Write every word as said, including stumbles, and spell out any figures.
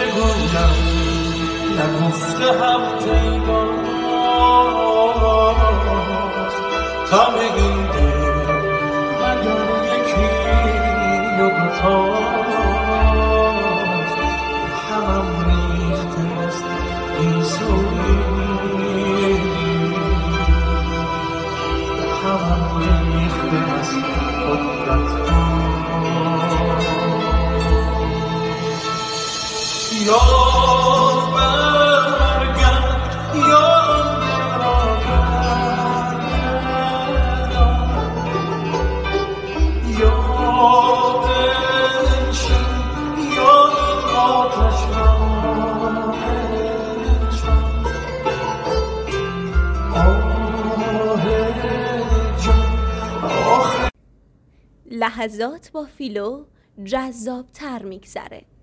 بگویم نگفته هم پیداست تم این دل مگر یکی و دوتاست همم ریخته است گیسویی همم ریخته است قدرت‌ها یا برگرد یا یا دلشین یا این آتش را آه جان آخر لحظات با فیلو جذاب تر میگذره.